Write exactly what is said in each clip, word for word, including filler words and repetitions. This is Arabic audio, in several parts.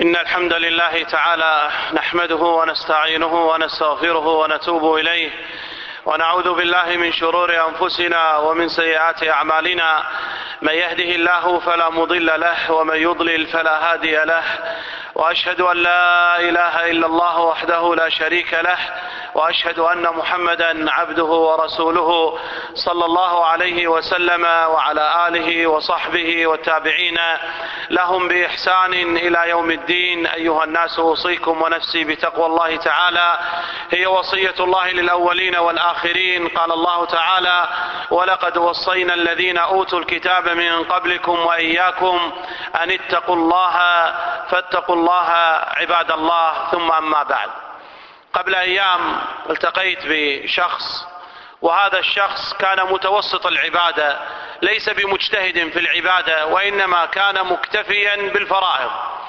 إن الحمد لله تعالى نحمده ونستعينه ونستغفره ونتوب إليه، ونعوذ بالله من شرور أنفسنا ومن سيئات أعمالنا. من يهده الله فلا مضل له ومن يضلل فلا هادي له، وأشهد أن لا إله إلا الله وحده لا شريك له، وأشهد أن محمدا عبده ورسوله صلى الله عليه وسلم وعلى آله وصحبه والتابعين لهم بإحسان إلى يوم الدين. أيها الناس، أوصيكم ونفسي بتقوى الله تعالى، هي وصية الله للأولين والآخرين. قال الله تعالى: ولقد وصينا الذين أوتوا الكتاب من قبلكم وإياكم أن اتقوا الله فاتقوا الله عباد الله. ثم أما بعد، قبل أيام التقيت بشخص، وهذا الشخص كان متوسط العبادة، ليس بمجتهد في العبادة، وإنما كان مكتفيا بالفرائض.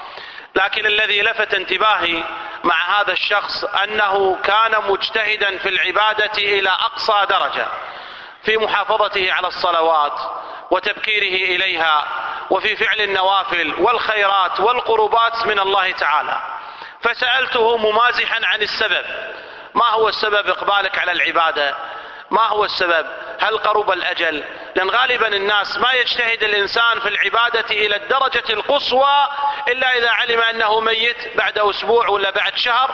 لكن الذي لفت انتباهي مع هذا الشخص أنه كان مجتهدا في العبادة إلى أقصى درجة، في محافظته على الصلوات وتبكيره إليها، وفي فعل النوافل والخيرات والقربات من الله تعالى. فسألته ممازحا عن السبب: ما هو السبب إقبالك على العبادة؟ ما هو السبب؟ هل قرب الأجل؟ لأن غالبا الناس ما يجتهد الإنسان في العبادة إلى الدرجة القصوى إلا إذا علم أنه ميت بعد أسبوع ولا بعد شهر،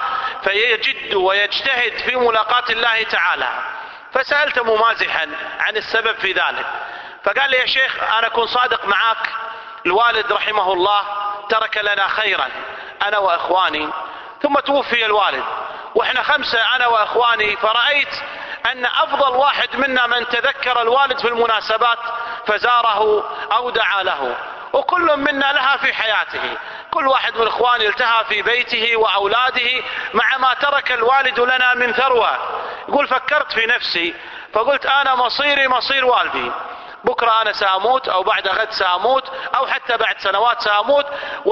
فيجد ويجتهد في ملاقاة الله تعالى. فسألت ممازحا عن السبب في ذلك، فقال لي: يا شيخ، أنا أكون صادق معك، الوالد رحمه الله ترك لنا خيرا أنا وإخواني، ثم توفي الوالد وإحنا خمسة أنا وإخواني، فرأيت أن أفضل واحد منا من تذكر الوالد في المناسبات فزاره أو دعا له، وكل منا لها في حياته، كل واحد من إخواني التهى في بيته وأولاده مع ما ترك الوالد لنا من ثروة. يقول: فكرت في نفسي فقلت أنا مصيري مصير والدي، بكرة أنا سأموت أو بعد غد سأموت أو حتى بعد سنوات سأموت،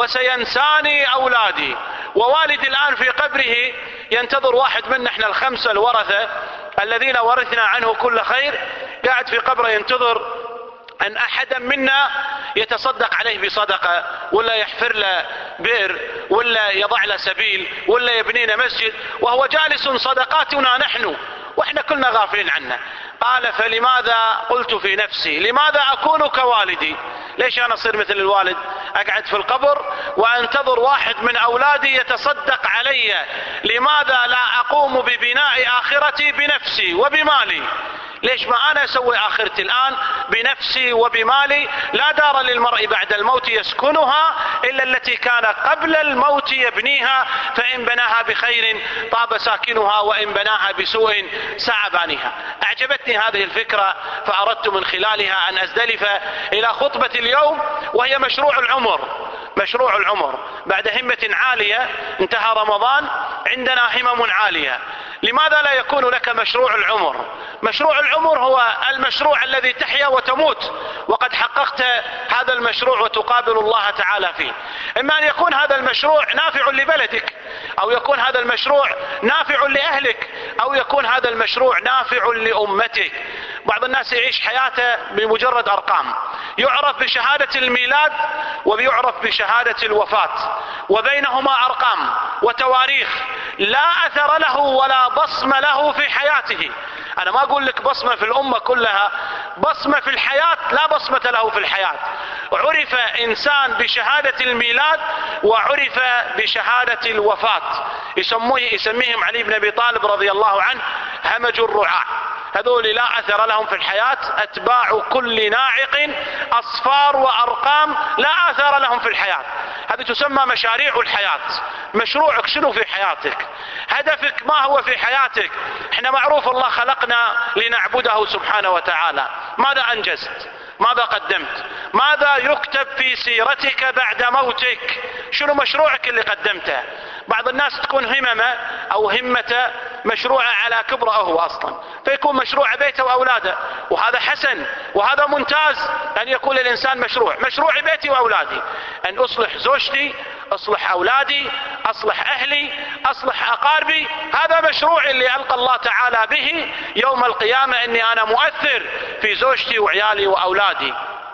وسينساني أولادي، ووالدي الآن في قبره ينتظر واحد منا، احنا الخمسة الورثة الذين ورثنا عنه كل خير، قاعد في قبره ينتظر أن أحدا منا يتصدق عليه بصدقة، ولا يحفر له بئر، ولا يضع له سبيل، ولا يبنينا مسجد، وهو جالس صدقاتنا نحن وإحنا كلنا غافلين عنه. قال: فلماذا؟ قلت في نفسي: لماذا أكون كوالدي؟ ليش أنا أصير مثل الوالد، أقعد في القبر وأنتظر واحد من أولادي يتصدق علي؟ لماذا لا أقوم ببناء آخرتي بنفسي وبمالي؟ ليش ما أنا أسوي آخرتي الآن بنفسي وبمالي؟ لا دار للمرء بعد الموت يسكنها إلا التي كان قبل الموت يبنيها، فإن بناها بخير طاب ساكنها، وإن بناها بسوء ساع بانيها. أعجبتني هذه الفكرة، فأردت من خلالها أن أزدلف إلى خطبة اليوم، وهي مشروع العمر. مشروع العمر بعد همة عالية، انتهى رمضان، عندنا همم عالية. لماذا لا يكون لك مشروع العمر؟ مشروع العمر هو المشروع الذي تحيا وتموت، وقد حققت هذا المشروع وتقابل الله تعالى فيه. إما أن يكون هذا المشروع نافع لبلدك، أو يكون هذا المشروع نافع لأهلك، أو يكون هذا المشروع نافع لأمتك. بعض الناس يعيش حياته بمجرد أرقام، يعرف بشهادة الميلاد ويعرف بشهادة الوفاة، وبينهما أرقام وتواريخ، لا أثر له ولا بصمة له في حياته. أنا ما أقول لك بصمة في الأمة كلها، بصمة في الحياة لا بصمة له في الحياة. عرف إنسان بشهادة الميلاد وعرف بشهادة الوفاة. يسموه يسميهم علي بن أبي طالب رضي الله عنه همج الرعاع. هذول لا أثر لهم في الحياة، أتباع كل ناعق، أصفار وأرقام، لا أثر لهم في الحياة. هذه تسمى مشاريع الحياة. مشروعك شنو في حياتك؟ هدفك ما هو في حياتك؟ احنا معروف الله خلقنا لنعبده سبحانه وتعالى. ماذا أنجزت؟ ماذا قدمت؟ ماذا يكتب في سيرتك بعد موتك؟ شنو مشروعك اللي قدمته؟ بعض الناس تكون هممه أو همته مشروعه على كبره هو أصلا، فيكون مشروع بيته وأولاده، وهذا حسن وهذا ممتاز أن يكون الإنسان مشروع. مشروع بيتي وأولادي، أن أصلح زوجتي، أصلح أولادي، أصلح أهلي، أصلح أقاربي. هذا مشروعي اللي ألقى الله تعالى به يوم القيامة، أني أنا مؤثر في زوجتي وعيالي وأولادي.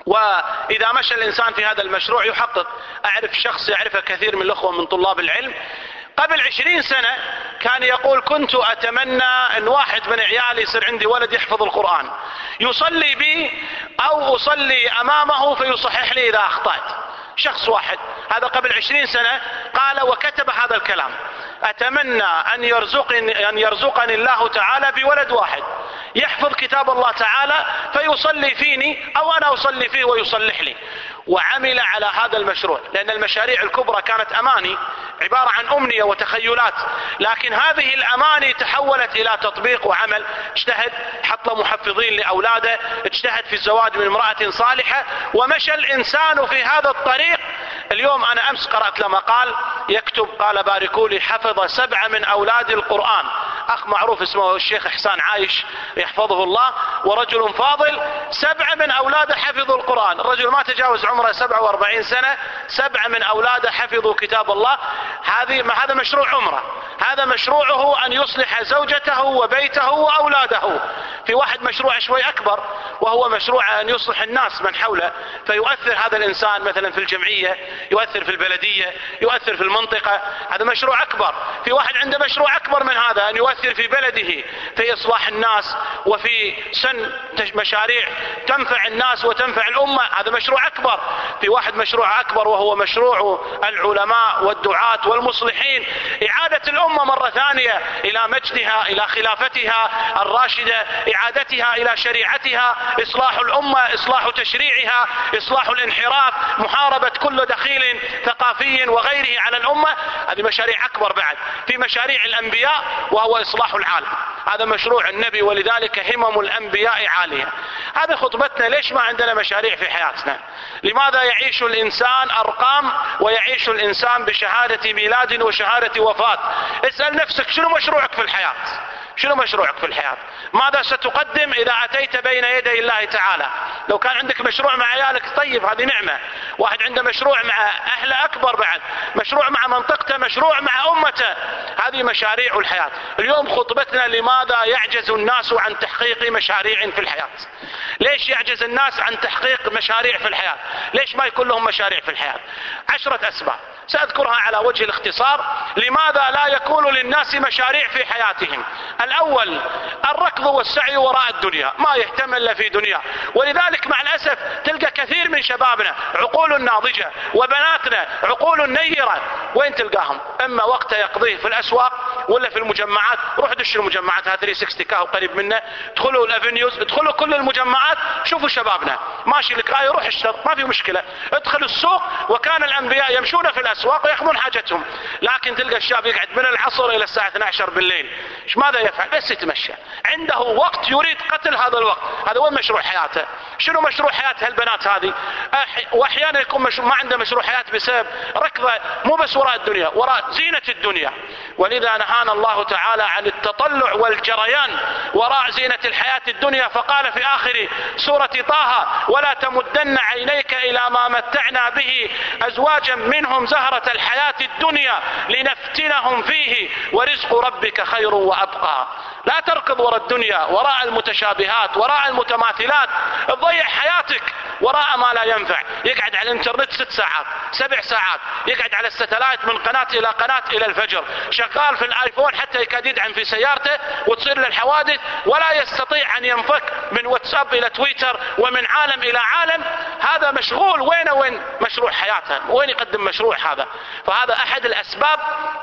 وإذا مشى الإنسان في هذا المشروع يحقق. أعرف شخص يعرفه كثير من الأخوة من طلاب العلم، قبل عشرين سنة كان يقول كنت أتمنى أن واحد من عيالي يصير عندي ولد يحفظ القرآن يصلي بي أو أصلي أمامه فيصحح لي إذا أخطأت. شخص واحد هذا قبل عشرين سنة قال وكتب هذا الكلام: أتمنى أن يرزقني, أن يرزقني الله تعالى بولد واحد يحفظ كتاب الله تعالى فيصلي فيني أو أنا أصلي فيه ويصلح لي. وعمل على هذا المشروع، لأن المشاريع الكبرى كانت أماني عبارة عن أمنية وتخيلات، لكن هذه الأماني تحولت إلى تطبيق وعمل. اجتهد، حط له محفظين لأولاده، اجتهد في الزواج من امرأة صالحة، ومشى الإنسان في هذا الطريق. اليوم أنا أمس قرأت له مقال يكتب، قال باركوا لي، حفظ سبعة من أولاد القرآن، أخ معروف اسمه الشيخ إحسان عايش يحفظه الله، ورجل فاضل، سبعة من أولاده حفظوا القرآن. الرجل ما تجاوز عمره سبعة وأربعين سنة، سبعة من أولاده حفظوا كتاب الله. هذه هذا مشروع عمره، هذا مشروعه أن يصلح زوجته وبيته وأولاده. في واحد مشروع شوي أكبر وهو مشروع أن يصلح الناس من حوله، فيؤثر هذا الإنسان مثلا في الجمعية، يؤثر في البلدية، يؤثر في المنطقة، هذا مشروع أكبر. في واحد عنده مشروع أكبر من هذا، أن يؤثر في بلده في إصلاح الناس وفي سن مشاريع تنفع الناس وتنفع الأمة، هذا مشروع أكبر. في واحد مشروع أكبر وهو مشروع العلماء والدعاة والمصلحين، إعادة الأمة مرة ثانية إلى مجدها، إلى خلافتها الراشدة، إعادتها إلى شريعتها، إصلاح الأمة، إصلاح تشريعها، إصلاح الانحراف، محاربة كل دخيل ثقافي وغيره على الأمة. هذه مشاريع أكبر بعد. في مشاريع الأنبياء وهو إصلاح العالم، هذا مشروع النبي، ولذلك همم الأنبياء عالية. هذا خطبتنا. ليش ما عندنا مشاريع في حياتنا؟ لماذا يعيش الإنسان أرقام ويعيش الإنسان بشهادة ميلاد وشهادة وفاة؟ اسأل نفسك شنو مشروعك في الحياة؟ شنو مشروعك في الحياة؟ ماذا ستقدم إذا أتيت بين يدي الله تعالى؟ لو كان عندك مشروع مع عيالك طيب، هذه نعمة. واحد عنده مشروع مع أهله أكبر بعد، مشروع مع منطقته، مشروع مع أمته، هذه مشاريع الحياة. اليوم خطبتنا: لماذا يعجز الناس عن تحقيق مشاريع في الحياة؟ ليش يعجز الناس عن تحقيق مشاريع في الحياة؟ ليش ما يكون لهم مشاريع في الحياة؟ عشرة أسباب سأذكرها على وجه الاختصار. لماذا لا يكون للناس مشاريع في حياتهم؟ الأول: الركض والسعي وراء الدنيا، ما يهتم إلا في دنيا. ولذلك مع الأسف تلقى كثير من شبابنا عقول ناضجة وبناتنا عقول نيرة، وين تلقاهم؟ إما وقت يقضيه في الأسواق ولا في المجمعات. روح دش المجمعات، هذا ثلاثمية وستين كاهو قريب منه، ادخلوا الافنيوز، ادخلوا كل المجمعات، شوفوا شبابنا ماشي لك آية، روح اشتغل ما في مشكلة. ادخل السوق، وكان الأنبياء يمشون في الأسواق ويأخذون حاجتهم، لكن تلقى الشاب يقعد من العصر إلى الساعة اثنتي عشرة بالليل. ماذا يفعل؟ بس يتمشى، عنده وقت يريد قتل هذا الوقت. هذا هو مشروع حياته. شنو مشروع حياة هالبنات هذه؟ واحيانا يكون مشروع ما عنده مشروع حياة بسبب ركضه مو بس وراء الدنيا، وراء زينة الدنيا. ولذا نهانا الله تعالى عن التطلع والجريان وراء زينة الحياة الدنيا، فقال في آخر سورة طه: ولا تمدن عينيك إلى ما متعنا به أزواجا منهم زهرة الحياة الدنيا لنفتنهم فيه ورزق ربك خير وأبقى. لا تركض وراء الدنيا، وراء المتشابهات، وراء المتماثلات، تضيع حياتك وراء ما لا ينفع. يقعد على الانترنت ست ساعات سبع ساعات، يقعد على الستلايت من قناة إلى قناة إلى الفجر، شغال في الآيفون حتى يكاد يدعم في سيارته وتصير له الحوادث، ولا يستطيع أن ينفك من واتساب إلى تويتر ومن عالم إلى عالم. هذا مشغول، وين وين مشروع حياته؟ وين يقدم مشروع هذا؟ فهذا أحد الأسباب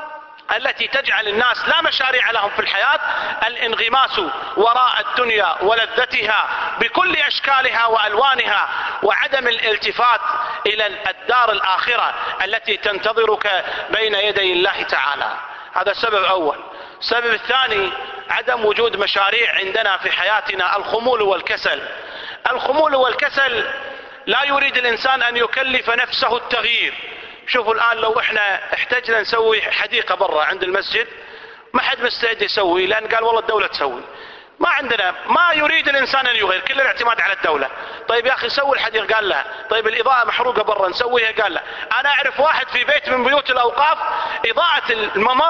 التي تجعل الناس لا مشاريع لهم في الحياة: الانغماس وراء الدنيا ولذتها بكل أشكالها وألوانها، وعدم الالتفات إلى الدار الآخرة التي تنتظرك بين يدي الله تعالى. هذا سبب أول. السبب الثاني: عدم وجود مشاريع عندنا في حياتنا، الخمول والكسل. الخمول والكسل لا يريد الإنسان أن يكلف نفسه التغيير. شوفوا الآن لو احنا احتجنا نسوي حديقة برا عند المسجد، ما حد مستعد يسوي، لأن قال والله الدولة تسوي. ما عندنا، ما يريد الإنسان أن يغير، كل الاعتماد على الدولة. طيب يا أخي سوي الحديقة، قال لا. طيب الإضاءة محروقة برا نسويها، قال لا. أنا أعرف واحد في بيت من بيوت الأوقاف إضاءة الممر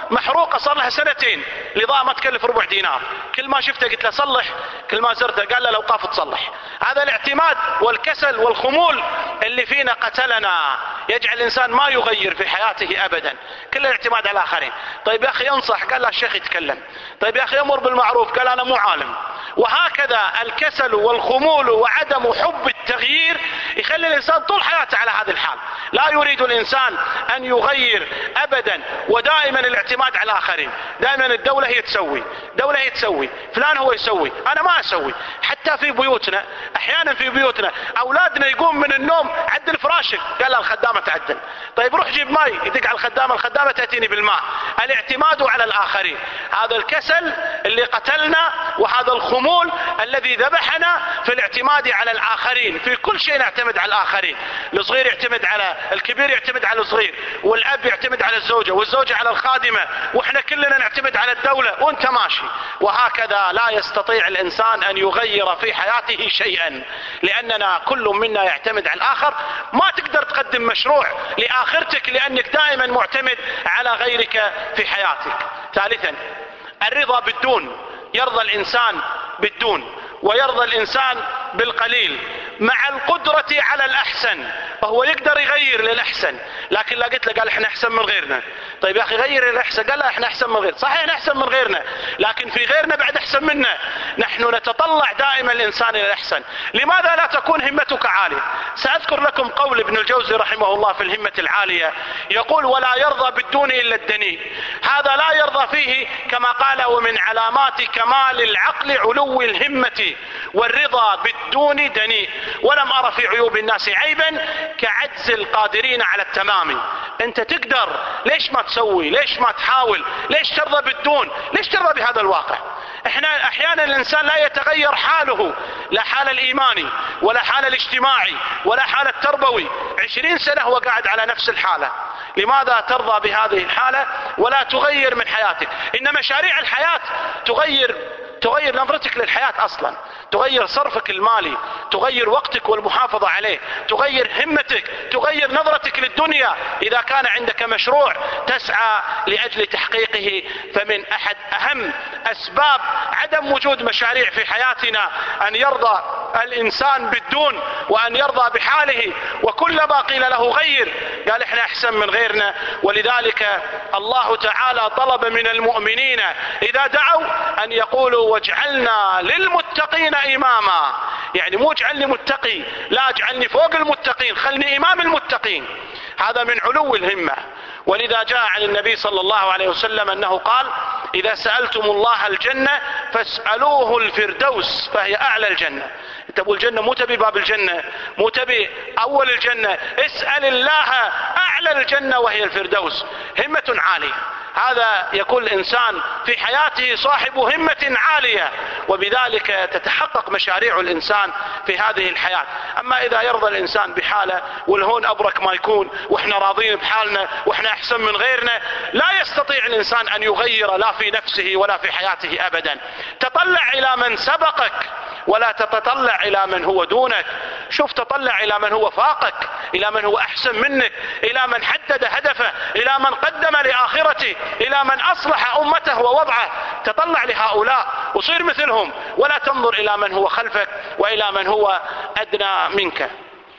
محروقة صار لها سنتين، الإضاءة ما تكلف ربع دينار، كل ما شفته قلت له صلح، كل ما زرته قال له لو قاف تصلح. هذا الاعتماد والكسل والخمول اللي فينا قتلنا، يجعل الإنسان ما يغير في حياته أبدا، كل الاعتماد على الآخرين. طيب يا أخي انصح، قال لا الشيخ يتكلم. طيب يا أخي أمر بالمعروف، قال أنا مو عالم. وهكذا الكسل والخمول وعدم حب التغيير يخلي الإنسان طول حياته على هذا الحال، لا يريد الإنسان أن يغير أبدا، ودائما الاعتماد على الآخرين. دائما الدولة هي تسوي، دولة هي تسوي، فلان هو يسوي، أنا ما أسوي. حتى في بيوتنا أحيانا، في بيوتنا أولادنا يقوم من النوم عدل فراشك، قال له الخدامة تعدل. طيب روح جيب ماء، يدق على الخدامة، الخدامة تأتيني بالماء. الاعتماد على الآخرين، هذا الكسل اللي قتلنا، وهذا الخمول الذي ذبحنا في الاعتماد على الآخرين. في كل شيء نعتمد على الآخرين، الصغير يعتمد على الكبير، يعتمد على الصغير، والأب يعتمد على الزوجة، والزوجة على الخادمة، وإحنا كلنا نعتمد على الدولة، وانت ماشي. وهكذا لا يستطيع الإنسان أن يغير في حياته شيئا، لأننا كل منا يعتمد على الآخر. ما تقدر تقدم مشروع لآخرتك لأنك دائما معتمد على غيرك في حياتك. ثالثا الرضا بالدون، يرضى الإنسان بالدون، ويرضى الإنسان بالقليل مع القدرة على الأحسن. فهو يقدر يغير للأحسن، لكن لا قلت له قال احنا أحسن من غيرنا. طيب يا أخي غير للأحسن، قال لا احنا أحسن من غير. صحيح احنا أحسن من غيرنا، لكن في غيرنا بعد أحسن منا. نحن نتطلع دائما الإنسان إلى الأحسن. لماذا لا تكون همتك عالية؟ سأذكر لكم قول ابن الجوزي رحمه الله في الهمة العالية، يقول ولا يرضى بالدون إلا الدني. هذا لا يرضى فيه، كما قال ومن علامات كمال العقل علو الهمة، والرضا بالدون دني، ولم أرى في عيوب الناس عيبا كعجز القادرين على التمام. انت تقدر، ليش ما تسوي؟ ليش ما تحاول؟ ليش ترضى بالدون؟ ليش ترضى بهذا الواقع؟ احنا احيانا الانسان لا يتغير حاله، لا حال الايماني ولا حال الاجتماعي ولا حال التربوي. عشرين سنة هو قاعد على نفس الحالة. لماذا ترضى بهذه الحالة ولا تغير من حياتك؟ ان مشاريع الحياة تغير تغير نظرتك للحياة أصلا، تغير صرفك المالي، تغير وقتك والمحافظة عليه، تغير همتك، تغير نظرتك للدنيا. إذا كان عندك مشروع تسعى لأجل تحقيقه، فمن أحد أهم أسباب عدم وجود مشاريع في حياتنا أن يرضى الإنسان بالدون، وأن يرضى بحاله. وكلما قيل له غير قال احنا أحسن من غيرنا. ولذلك الله تعالى طلب من المؤمنين إذا دعوا أن يقولوا واجعلنا للمتقين إماما. يعني مو اجعلني متقي، لا اجعلني فوق المتقين، خلني إمام المتقين. هذا من علو الهمة. ولذا جاء عن النبي صلى الله عليه وسلم أنه قال إذا سألتم الله الجنة فاسألوه الفردوس فهي أعلى الجنة. تبوا الجنة، مو تبي باب الجنة، مو تبي أول الجنة، اسأل الله أعلى الجنة وهي الفردوس. همة عالية، هذا يكون الإنسان في حياته صاحب همة عالية، وبذلك تتحقق مشاريع الإنسان في هذه الحياة. أما إذا يرضى الإنسان بحاله والهون أبرك ما يكون، وإحنا راضين بحالنا وإحنا أحسن من غيرنا، لا يستطيع الإنسان أن يغير لا في نفسه ولا في حياته أبدا. تطلع إلى من سبقك ولا تتطلع إلى من هو دونك. شوف، تطلع إلى من هو فاقك، إلى من هو أحسن منك، إلى من حدد هدفه، إلى من قدم لآخرته، إلى من أصلح أمته ووضعه. تطلع لهؤلاء وصير مثلهم، ولا تنظر إلى من هو خلفك وإلى من هو أدنى منك.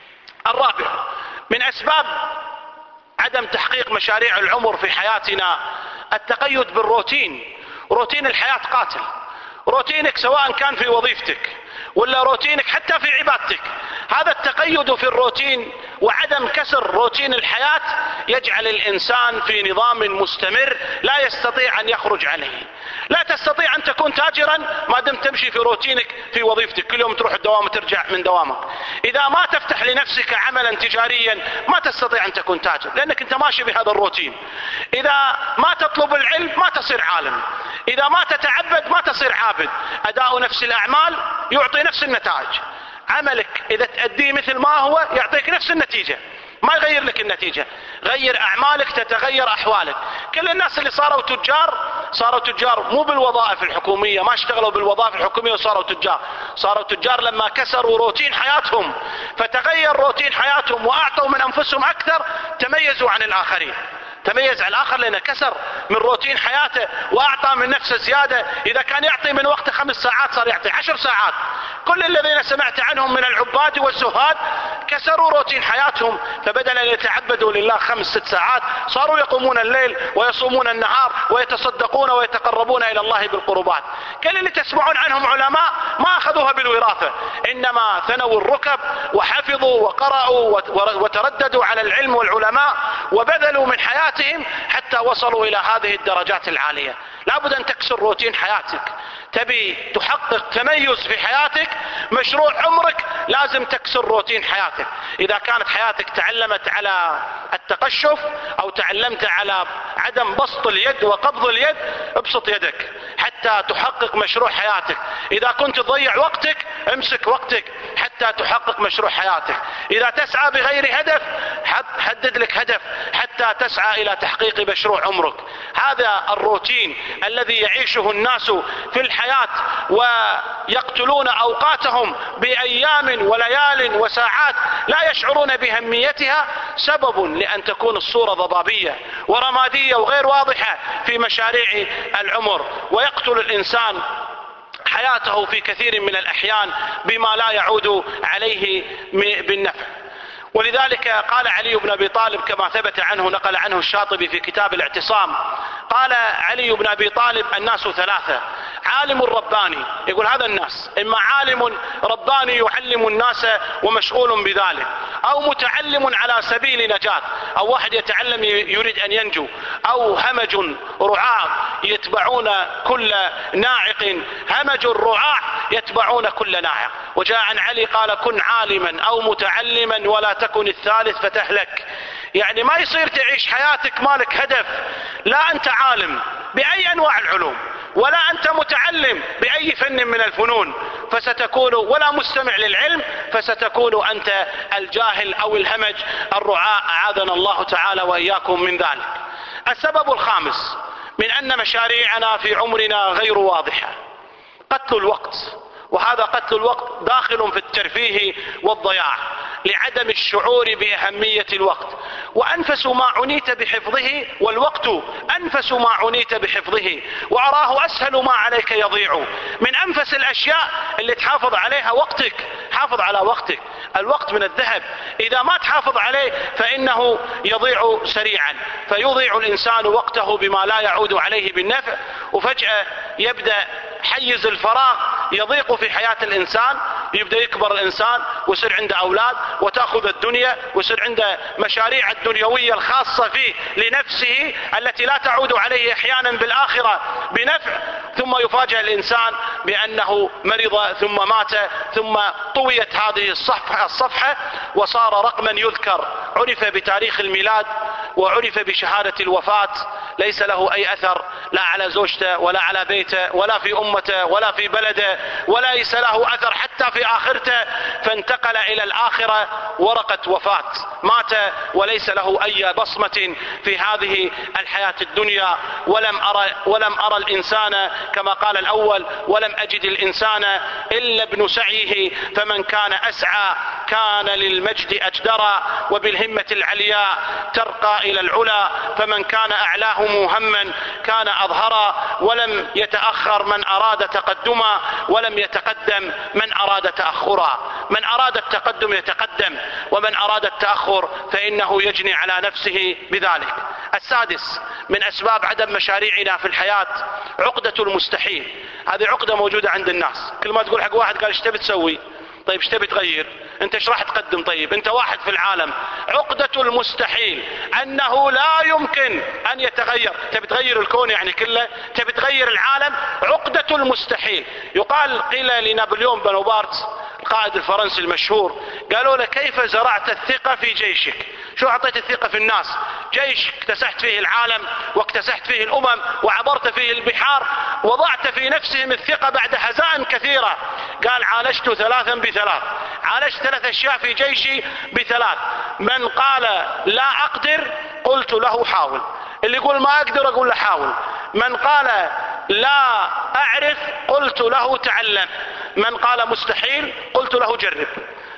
الرابع من أسباب عدم تحقيق مشاريع العمر في حياتنا التقيد بالروتين. روتين الحياة قاتل. روتينك سواء كان في وظيفتك ولا روتينك حتى في عبادتك، هذا التقيد في الروتين وعدم كسر روتين الحياة يجعل الإنسان في نظام مستمر لا يستطيع أن يخرج عليه. لا تستطيع أن تكون تاجرا ما دمت تمشي في روتينك في وظيفتك، كل يوم تروح الدوام وترجع من دوامك. إذا ما تفتح لنفسك عملا تجاريا ما تستطيع أن تكون تاجر، لأنك أنت ماشي بهذا الروتين. إذا ما تطلب العلم ما تصير عالم، إذا ما تتعبد ما تصير عابد. أداء نفس الأعمال يعطي نفس النتائج. عملك إذا تأديه مثل ما هو يعطيك نفس النتيجة، ما يغير لك النتيجة. غير أعمالك تتغير أحوالك. كل الناس اللي صاروا تجار صاروا تجار مو بالوظائف الحكومية، ما اشتغلوا بالوظائف الحكومية وصاروا تجار. صاروا تجار لما كسروا روتين حياتهم، فتغير روتين حياتهم وأعطوا من أنفسهم أكثر، تميزوا عن الآخرين. تميز على الآخر لأنه كسر من روتين حياته وأعطى من نفسه زيادة. إذا كان يعطي من وقته خمس ساعات صار يعطي عشر ساعات. كل الذين سمعت عنهم من العباد والزهاد كسروا روتين حياتهم، فبدل أن يتعبدوا لله خمس ست ساعات صاروا يقومون الليل ويصومون النهار ويتصدقون ويتقربون إلى الله بالقربات. كل اللي تسمعون عنهم علماء ما أخذوها بالوراثة، إنما ثنوا الركب وحفظوا وقرأوا وترددوا على العلم والعلماء وبذلوا من حياتهم حتى وصلوا إلى هذه الدرجات العالية. لابد أن تكسر روتين حياتك. تبي تحقق تميز في حياتك، مشروع عمرك، لازم تكسر روتين حياتك. إذا كانت حياتك تعلمت على التقشف أو تعلمت على عدم بسط اليد وقبض اليد، ابسط يدك حتى تحقق مشروع حياتك. إذا كنت تضيع وقتك، امسك وقتك حتى تحقق مشروع حياتك. إذا تسعى بغير هدف، حدد لك هدف حتى تسعى إلى تحقيق مشروع عمرك. هذا الروتين الذي يعيشه الناس في الحياة ويقتلون أوقاتهم بأيام وليال وساعات لا يشعرون بأهميتها، سبب لأن تكون الصورة ضبابية ورمادية وغير واضحة في مشاريع العمر، ويقتل الإنسان حياته في كثير من الأحيان بما لا يعود عليه بالنفع. ولذلك قال علي بن أبي طالب كما ثبت عنه، نقل عنه الشاطبي في كتاب الاعتصام، قال علي بن أبي طالب: الناس ثلاثة، عالم رباني، يقول هذا الناس إما عالم رباني يعلم الناس ومشغول بذلك، أو متعلم على سبيل نجاة، أو واحد يتعلم يريد أن ينجو، أو همج رعاة يتبعون كل ناعق، همج الرعاة يتبعون كل ناعق. وجاء عن علي قال: كن عالما أو متعلما ولا تكن الثالث فتهلك. يعني ما يصير تعيش حياتك مالك هدف، لا أنت عالم بأي أنواع العلوم ولا أنت متعلم بأي فن من الفنون فستكون، ولا مستمع للعلم فستكون أنت الجاهل أو الهمج الرعاء، أعاذنا الله تعالى وإياكم من ذلك. السبب الخامس من أن مشاريعنا في عمرنا غير واضحة، قتل الوقت. وهذا قتل الوقت داخل في الترفيه والضياع لعدم الشعور بأهمية الوقت. وأنفس ما عنيت بحفظه، والوقت أنفس ما عنيت بحفظه، وأراه أسهل ما عليك يضيع. من أنفس الأشياء اللي تحافظ عليها وقتك. حافظ على وقتك، الوقت من الذهب، إذا ما تحافظ عليه فإنه يضيع سريعا، فيضيع الإنسان وقته بما لا يعود عليه بالنفع، وفجأة يبدأ حيز الفراغ يضيق في حياة الإنسان، يبدأ يكبر الإنسان ويصير عنده أولاد وتأخذ الدنيا ويصير عنده مشاريع الدنيوية الخاصة فيه لنفسه التي لا تعود عليه أحيانا بالآخرة بنفع، ثم يفاجأ الإنسان بأنه مرض ثم مات، ثم طويت هذه الصفحة, الصفحة وصار رقما يذكر، عرف بتاريخ الميلاد وعرف بشهادة الوفاة، ليس له أي أثر لا على زوجته ولا على بيته ولا في أمته ولا في بلده، ولا ليس له أثر حتى في آخرته، فانتقل إلى الآخرة ورقة وفاة، مات وليس له أي بصمة في هذه الحياة الدنيا. ولم أرى, ولم أرى الإنسان كما قال الأول: ولم أجد الإنسان إلا ابن سعيه، فمن كان أسعى كان للمجد أجدرا، وبالهمة العلياء ترقى إلى العلا، فمن كان أعلاه مهما كان أظهرا، ولم يتأخر من أراد تقدما، ولم يتقدم من أراد تأخرا. من أراد التقدم يتقدم، ومن أراد التأخر فإنه يجني على نفسه بذلك. السادس من أسباب عدم مشاريعنا في الحياة عقدة المستحيل. هذه عقدة موجودة عند الناس، كل ما تقول حق واحد قال ايش تبي تسوي؟ طيب ايش تبي تغير؟ انت ايش راح تقدم؟ طيب انت واحد في العالم. عقدة المستحيل انه لا يمكن ان يتغير. تبي تغير الكون يعني كله؟ تبي تغير العالم؟ عقدة المستحيل. يقال قيل لنابليون بونابرت القائد الفرنسي المشهور، قالوا له: كيف زرعت الثقة في جيشك؟ شو أعطيت الثقة في الناس؟ جيش اكتسحت فيه العالم واكتسحت فيه الأمم وعبرت فيه البحار، وضعت في نفسهم الثقة بعد هزائم كثيرة. قال: عالجت ثلاثا بثلاث، عالجت ثلاث أشياء في جيشي بثلاث. من قال لا أقدر قلت له حاول، اللي يقول ما أقدر أقول له حاول. من قال لا أعرف قلت له تعلم، من قال مستحيل قلت له جرب.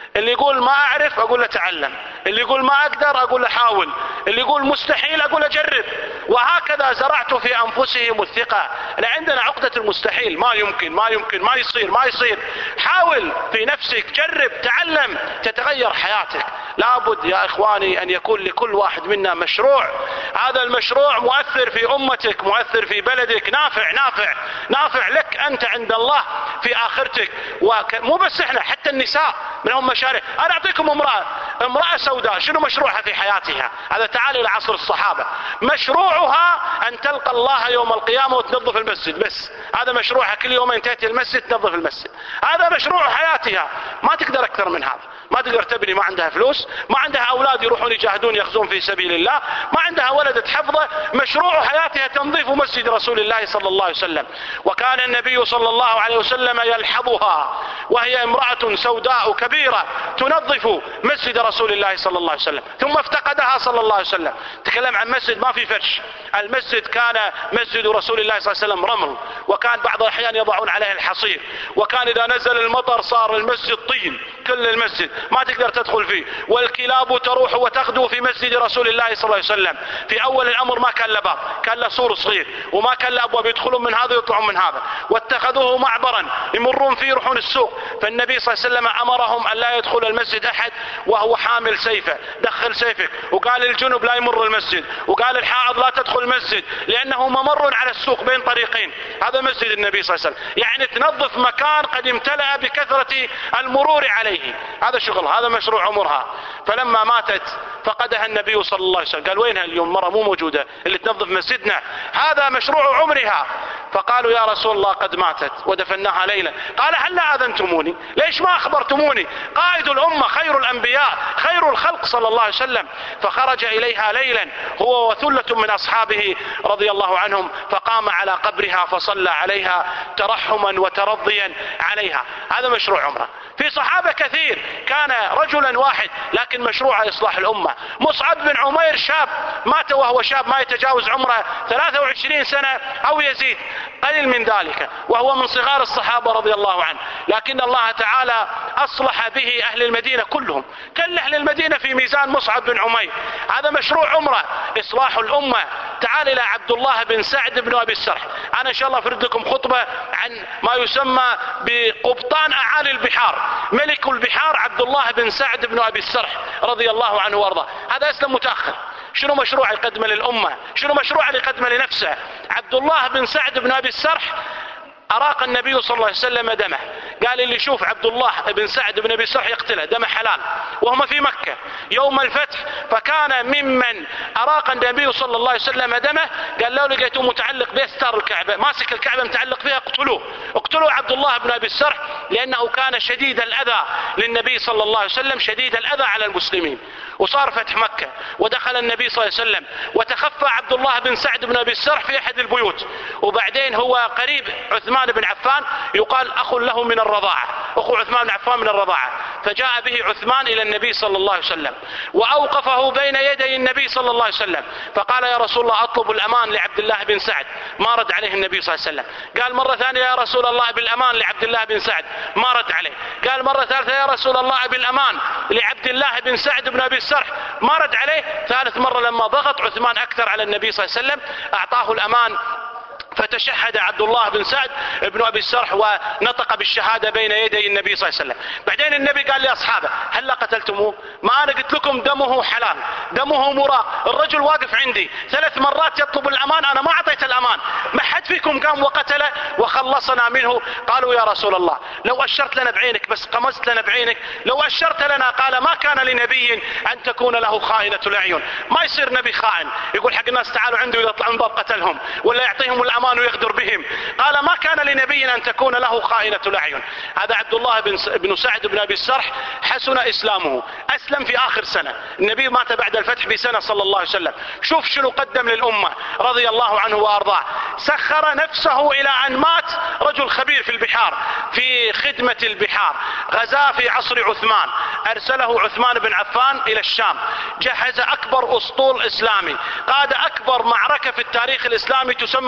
اللي يقول ما أعرف أقول له تعلم، اللي يقول ما أقدر أقول له حاول، اللي يقول مستحيل أقول له جرب. وهكذا زرعت في أنفسهم الثقة. عندنا عقدة المستحيل، ما يمكن ما يمكن ما يصير ما يصير. حاول في نفسك، جرب، تعلم، تتغير حياتك. لابد يا إخواني أن يكون لكل واحد منا مشروع. هذا المشروع مؤثر في أمتك، مؤثر في بلدك، نافع نافع نافع لك أنت عند الله في آخرتك. ومو بس إحنا، حتى النساء منهم مشاريع. أنا أعطيكم امرأة امرأة سوداء، شنو مشروعها في حياتها؟ هذا تعال إلى عصر الصحابة، مشروعها أن تلقى الله يوم القيامة وتنظف المسجد بس. هذا مشروعها، كل يومين تأتي المسجد تنظف المسجد. هذا مشروع حياتها، ما تقدر أكثر من هذا. ما تقدر تبني، ما عندها فلوس، ما عندها أولاد يروحون يجاهدون يغزون في سبيل الله، ما عندها ولد تحفظه. مشروع حياتها تنظيف مسجد رسول الله صلى الله عليه وسلم. وكان النبي صلى الله عليه وسلم يلحظها وهي امرأة سوداء كبيرة تنظف مسجد رسول الله صلى الله عليه وسلم. ثم افتقدها صلى الله عليه وسلم. تكلم عن مسجد ما في فرش، المسجد كان مسجد رسول الله صلى الله عليه وسلم رمل، وكان بعض الأحيان يضعون عليه الحصير، وكان إذا نزل المطر صار المسجد طين، كل المسجد ما تقدر تدخل فيه، والكلاب تروح وتغدو في مسجد رسول الله صلى الله عليه وسلم. في أول الأمر ما كان له باب، كان له سور صغير، وما كان له أبواب، يدخلون من هذا ويطلعون من هذا، واتخذوه معبرا يمرون فيه يروحون السوق. فالنبي صلى الله عليه وسلم أمرهم أن لا يدخل المسجد أحد وهو حامل سيفه، دخل سيفك. وقال الجنب لا يمر المسجد، وقال الحائض لا تدخل المسجد، لأنه ممر على السوق بين طريقين. هذا مسجد النبي صلى الله عليه وسلم، يعني تنظف مكان قد امتلأ بكثرة المرور عليه. هذا شغل، هذا مشروع عمرها. فلما ماتت فقدها النبي صلى الله عليه وسلم، قال وينها اليوم؟ مرة مو موجودة اللي تنظف مسجدنا، هذا مشروع عمرها. فقالوا يا رسول الله قد ماتت ودفناها ليلة. قال هلا آذنتموني؟ ليش ما أخبرتموني؟ قائد الأمة، خير الأنبياء، خير الخلق صلى الله عليه وسلم. فخرج إليها ليلا هو وثلة من أصحابه رضي الله عنهم، فقام على قبرها فصلى عليها ترحما وترضيا عليها. هذا مشروع عمره. في صحابة كثير، كان رجلا واحد لكن مشروع إصلاح الأمة. مصعب بن عمير شاب مات وهو شاب، ما يتجاوز عمره ثلاثة وعشرين سنة أو يزيد، قليل من ذلك، وهو من صغار الصحابة رضي الله عنه، لكن الله تعالى أصلح به أهل المدينة كلهم. كل أهل المدينة في ميزان مصعب بن عمير. هذا مشروع عمره، إصلاح الأمة. تعال إلى عبد الله بن سعد بن أبي السرح. أنا إن شاء الله أفرد لكم خطبة عن ما يسمى بقبطان أعالي البحار، ملك البحار عبد الله بن سعد بن أبي السرح رضي الله عنه وارضاه. هذا أسلم متأخر. شنو مشروع يقدمه للأمة؟ شنو مشروع اللي يقدمه لنفسه؟ عبد الله بن سعد بن أبي السرح أراق النبي صلى الله عليه وسلم دمه، قال اللي يشوف عبد الله بن سعد بن أبي السرح يقتله، دمه حلال، وهم في مكة يوم الفتح. فكان ممن أراق النبي صلى الله عليه وسلم دمه، قال لو لقيتوه متعلق بيستار الكعبة، ماسك الكعبة متعلق فيها، اقتلوه اقتلوا عبد الله بن أبي السرح، لأنه كان شديد الأذى للنبي صلى الله عليه وسلم، شديد الأذى على المسلمين. وصار فتح مكة ودخل النبي صلى الله عليه وسلم، وتخفى عبد الله بن سعد بن أبي السرح في أحد البيوت. وبعدين هو قريب عثمان بن عفان، يقال أخ له من الرضاعة، أخو عثمان بن عفان من الرضاعة. فجاء به عثمان إلى النبي صلى الله عليه وسلم وأوقفه بين يدي النبي صلى الله عليه وسلم، فقال يا رسول الله أطلب الأمان لعبد الله بن سعد. ما رد عليه النبي صلى الله عليه وسلم. قال مرة ثانية يا رسول الله بالأمان لعبد الله بن سعد، ما رد عليه. قال مرة ثالثة يا رسول الله بالأمان لعبد الله بن سعد بن أبي السرح، ما رد عليه. ثالث مرة لما ضغط عثمان أكثر على النبي صلى الله عليه وسلم أعطاه الأمان، فتشهد عبد الله بن سعد بن أبي السرح ونطق بالشهادة بين يدي النبي صلى الله عليه وسلم. بعدين النبي قال لأصحابه هل قتلتموه؟ ما أنا قلت لكم دمه حلال، دمه مراق. الرجل واقف عندي ثلاث مرات يطلب الأمان، أنا ما أعطيت الأمان، ما حد فيكم قام وقتله وخلصنا منه. قالوا يا رسول الله لو أشرت لنا بعينك، بس قمزت لنا بعينك، لو أشرت لنا. قال ما كان لنبي أن تكون له خائنة الأعين، ما يصير نبي خائن يقول حق الناس تعالوا عندي ويطلعون باب قتلهم ولا يعطيهم الأمان ويغدر بهم. قال ما كان لنبي أن تكون له خائنة الأعين. هذا عبد الله بن سعد بن أبي السرح حسن إسلامه، أسلم في آخر سنة، النبي مات بعد الفتح بسنة صلى الله عليه وسلم. شوف شنو قدم للأمة رضي الله عنه وأرضاه. سخر نفسه إلى أن مات، رجل خبير في البحار، في خدمة البحار، غزا في عصر عثمان، أرسله عثمان بن عفان إلى الشام، جهز أكبر أسطول إسلامي، قاد أكبر معركة في التاريخ الإسلامي تسمى معركة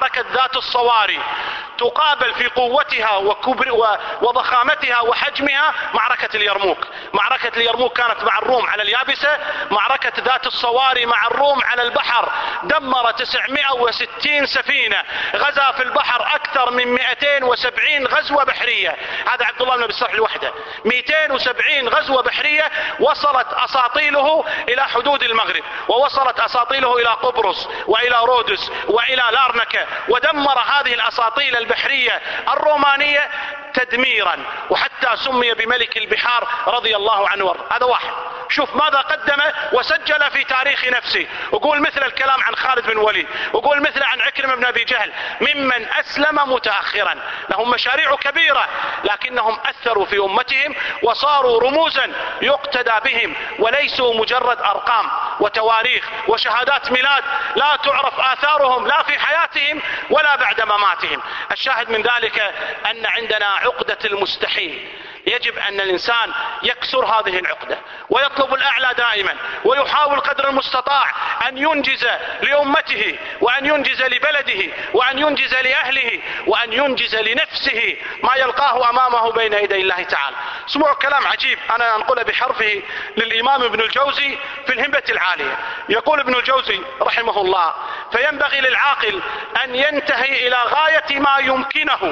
معركة ذات الصواري تقابل في قوتها وكبر وضخامتها وحجمها معركة اليرموك. معركة اليرموك كانت مع الروم على اليابسة، معركة ذات الصواري مع الروم على البحر دمر تسعمائة وستين سفينة، غزا في البحر أكثر من مئتين وسبعين غزوة بحرية. هذا عبد الله بن أبي الصالح لوحده مئتين وسبعين غزوة بحرية، وصلت أساطيله إلى حدود المغرب، ووصلت أساطيله إلى قبرص وإلى رودس وإلى لارنكا، ودمر هذه الأساطيل البحرية الرومانية تدميرا، وحتى سمي بملك البحار رضي الله عنه. هذا واحد. شوف ماذا قدم وسجل في تاريخ نفسه، وقول مثل الكلام عن خالد بن وليد، وقول مثل عن عكرمة بن أبي جهل، ممن أسلم متأخرا، لهم مشاريع كبيرة لكنهم أثروا في أمتهم وصاروا رموزا يقتدى بهم، وليسوا مجرد أرقام وتواريخ وشهادات ميلاد لا تعرف آثارهم لا في حياتهم ولا بعد مماتهم. الشاهد من ذلك أن عندنا عقدة المستحيل، يجب أن الإنسان يكسر هذه العقدة ويطلب الأعلى دائما، ويحاول قدر المستطاع أن ينجز لأمته، وأن ينجز لبلده، وأن ينجز لأهله، وأن ينجز لنفسه ما يلقاه أمامه بين يدي الله تعالى. اسمعوا كلام عجيب أنا أنقل بحرفه للإمام ابن الجوزي في الهمة العالية. يقول ابن الجوزي رحمه الله: فينبغي للعاقل أن ينتهي إلى غاية ما يمكنه،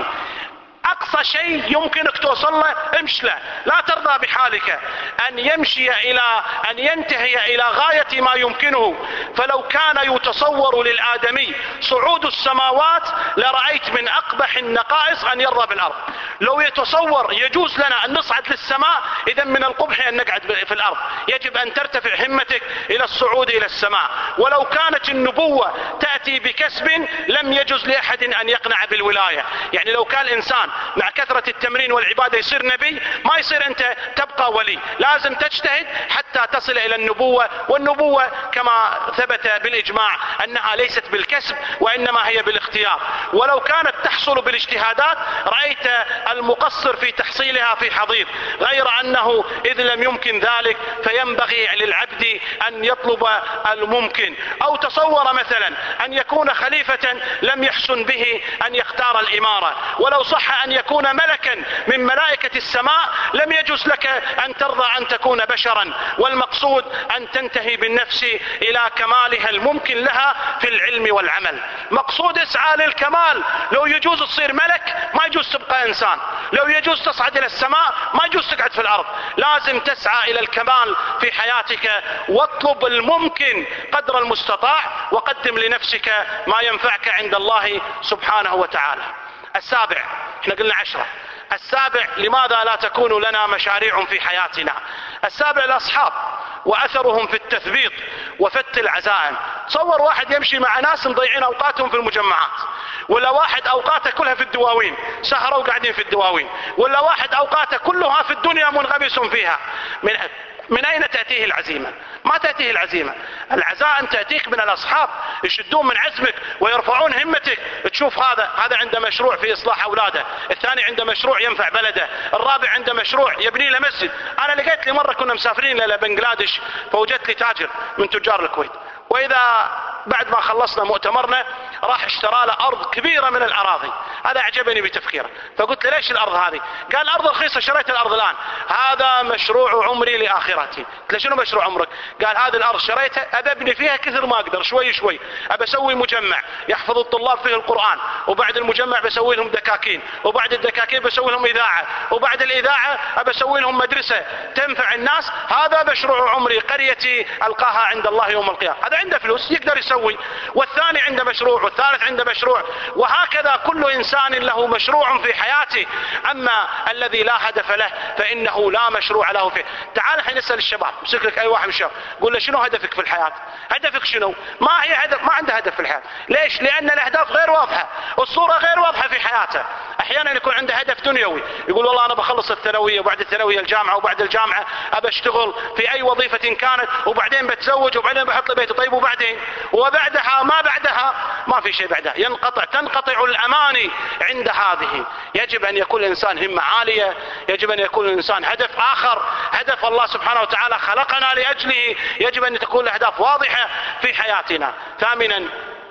أقصى شيء يمكنك توصل له امشي له، لا ترضى بحالك، أن يمشي إلى أن ينتهي إلى غاية ما يمكنه. فلو كان يتصور للآدمي صعود السماوات لرأيت من أقبح النقائص أن يرضى بالأرض. لو يتصور يجوز لنا أن نصعد للسماء، إذا من القبح أن نقعد في الأرض. يجب أن ترتفع همتك إلى الصعود إلى السماء. ولو كانت النبوة تأتي بكسب لم يجوز لأحد أن يقنع بالولاية. يعني لو كان الإنسان مع كثرة التمرين والعبادة يصير نبي، ما يصير أنت تبقى ولي، لازم تجتهد حتى تصل إلى النبوة. والنبوة كما ثبت بالإجماع أنها ليست بالكسب وإنما هي بالاختيار. ولو كانت تحصل بالاجتهادات رأيت المقصر في تحصيلها في حضيض، غير أنه إذ لم يمكن ذلك فينبغي للعبد أن يطلب الممكن. أو تصور مثلا أن يكون خليفة لم يحسن به أن يختار الإمارة، ولو صح أن يكون ملكا من ملائكة السماء لم يجوز لك أن ترضى أن تكون بشرا. والمقصود أن تنتهي بالنفس إلى كمالها الممكن لها في العلم والعمل. مقصود اسعى للكمال. لو يجوز تصير ملك ما يجوز تبقى إنسان، لو يجوز تصعد إلى السماء ما يجوز تقعد في الأرض. لازم تسعى إلى الكمال في حياتك، واطلب الممكن قدر المستطاع، وقدم لنفسك ما ينفعك عند الله سبحانه وتعالى. السابع، احنا قلنا عشرة. السابع: لماذا لا تكون لنا مشاريع في حياتنا؟ السابع: الأصحاب وأثرهم في التثبيط وفت العزائم. تصور واحد يمشي مع ناس مضيعين أوقاتهم في المجمعات، ولا واحد أوقاته كلها في الدواوين، سهروا قاعدين في الدواوين، ولا واحد أوقاته كلها في الدنيا منغمس فيها. من من أين تأتيه العزيمة؟ ما تأتيه العزيمة. العزائم تأتيك من الأصحاب، يشدون من عزمك ويرفعون همتك. تشوف هذا هذا عنده مشروع في إصلاح أولاده، الثاني عنده مشروع ينفع بلده، الرابع عنده مشروع يبني له مسجد. أنا لقيت لي مرة كنا مسافرين إلى بنغلاديش، فوجدت لي تاجر من تجار الكويت، وإذا بعد ما خلصنا مؤتمرنا راح اشترى له أرض كبيرة من الأراضي. هذا أعجبني بتفكيره، فقلت له: ليش الأرض هذه؟ قال: الأرض رخيصة، شريت الأرض الآن، هذا مشروع عمري لآخرتي. قلت له: شنو مشروع عمرك؟ قال: هذه الأرض شريتها أبى أبني فيها كثر ما أقدر، شوي شوي، أبى أسوي مجمع يحفظ الطلاب فيه القرآن، وبعد المجمع بسوي لهم دكاكين، وبعد الدكاكين بسوي لهم إذاعة، وبعد الإذاعة أبى أسوي لهم مدرسة تنفع الناس. هذا مشروع عمري، قريتي ألقاها عند الله يوم القيامة. هذا عنده فلوس يقدر يسوي، والثاني عنده مشروع، والثالث عنده مشروع، وهكذا كل إنسان له مشروع في حياته. أما الذي لا هدف له فإنه لا مشروع له فيه. تعال الحين نسأل الشباب، امسك لك أي واحد من الشباب قول له: شنو هدفك في الحياة؟ هدفك شنو؟ ما هي هدف، ما عنده هدف في الحياة. ليش؟ لأن الأهداف غير واضحة، الصورة غير واضحة في حياته. أحيانا يكون عنده هدف دنيوي، يقول: والله أنا بخلص الثانوية، وبعد الثانوية الجامعة، وبعد الجامعة أبى أشتغل في أي وظيفة كانت، وبعدين بتزوج، وبعدين بحط لي بيت. طيب وبعدين؟ وبعدها ما بعدها ما في شيء بعدها، ينقطع تنقطع الأماني عند هذه. يجب أن يكون الإنسان همة عالية، يجب أن يكون الإنسان هدف آخر، هدف الله سبحانه وتعالى خلقنا لأجله، يجب أن تكون الأهداف واضحة في حياتنا. ثامنا: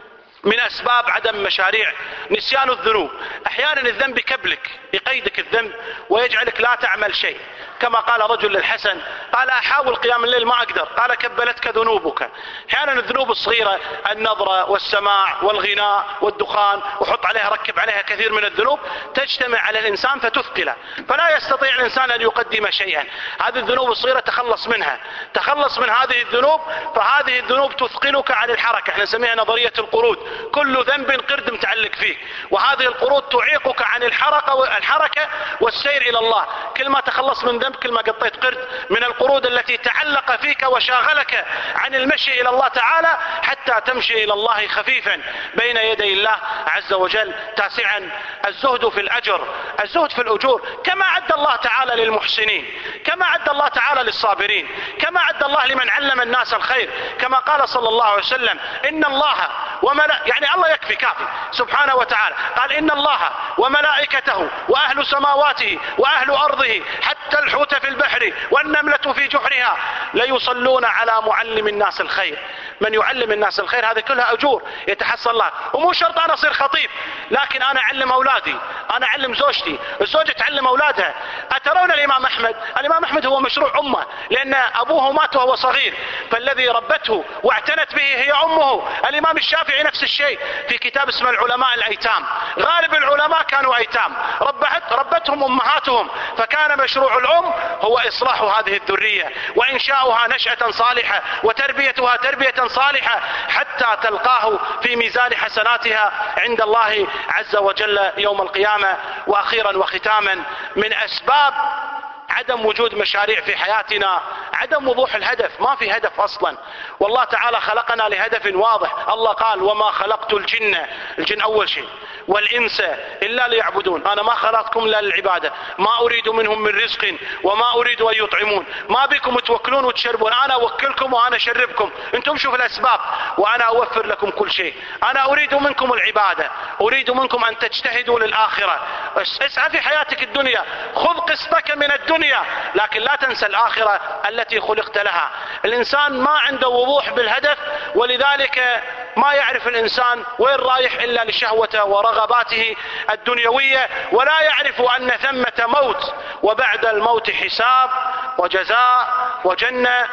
من أسباب عدم مشاريع نسيان الذنوب. أحيانا الذنب يكبلك، يقيدك الذنب ويجعلك لا تعمل شيء، كما قال رجل للحسن، قال أحاول قيام الليل ما أقدر، قال كبلتك ذنوبك. أحيانا الذنوب الصغيرة، النظرة والسماع والغناء والدخان، وحط عليها ركب عليها كثير من الذنوب، تجتمع على الإنسان فتثقله، فلا يستطيع الإنسان أن يقدم شيئا. هذه الذنوب الصغيرة تخلص منها، تخلص من هذه الذنوب، فهذه الذنوب تثقلك عن الحركة. احنا نسميها نظرية القرود، كل ذنب قرد متعلق فيك، وهذه القرود تعيقك عن الحركة الحركة والسير إلى الله. كل ما تخلص من ذنب كل ما قطيت قرد من القرود التي تعلق فيك وشاغلك عن المشي إلى الله تعالى، حتى تمشي إلى الله خفيفا بين يدي الله عز وجل. تاسعا الزهد في الأجر، الزهد في الأجور، كما عد الله تعالى للمحسنين، كما عد الله تعالى للصابرين، كما عد الله لمن علم الناس الخير، كما قال صلى الله عليه وسلم إن الله وملا يعني الله يكفي كافي سبحانه وتعالى، قال إن الله وملائكته وأهل سماواته وأهل أرضه حتى الحوت في البحر والنملة في جحرها ليصلون على معلم الناس الخير. من يعلم الناس الخير هذه كلها أجور يتحصل لها. ومو شرط أنا أصير خطيب، لكن أنا أعلم أولادي، أنا أعلم زوجتي، الزوجة تعلم أولادها. أترون الإمام أحمد؟ الإمام أحمد هو مشروع أمه، لأن أبوه مات وهو صغير، فالذي ربته واعتنت به هي أمه. الإمام الشافعي نفس الشيء، في كتاب اسمه العلماء الأيتام، غالب العلماء كانوا أيتام، ربت ربتهم أمهاتهم، فكان مشروع الأم هو إصلاح هذه الذرية وإنشاؤها نشأة صالحة وتربيتها تربية صالحة حتى تلقاه في ميزان حسناتها عند الله عز وجل يوم القيامة. وأخيرا وختاما، من أسباب عدم وجود مشاريع في حياتنا عدم وضوح الهدف. ما في هدف أصلا، والله تعالى خلقنا لهدف واضح. الله قال وما خلقت الجن، الجن أول شيء، والإنس إلا ليعبدون. أنا ما خلقتكم إلا للعبادة، ما أريد منهم من رزق وما أريد أن يطعمون. ما بكم توكلون وتشربون، أنا أوكلكم وأنا أشربكم، أنتم شوفوا الأسباب وأنا أوفر لكم كل شيء. أنا أريد منكم العبادة، أريد منكم أن تجتهدوا للآخرة. اسعى في حياتك الدنيا، خذ قسطك من الدنيا، لكن لا تنسى الآخرة التي خلقت لها. الإنسان ما عنده وضوح بالهدف، ولذلك ما يعرف الإنسان وين رايح إلا لشهوته ورغباته الدنيوية، ولا يعرف أن ثمة موت، وبعد الموت حساب وجزاء وجنة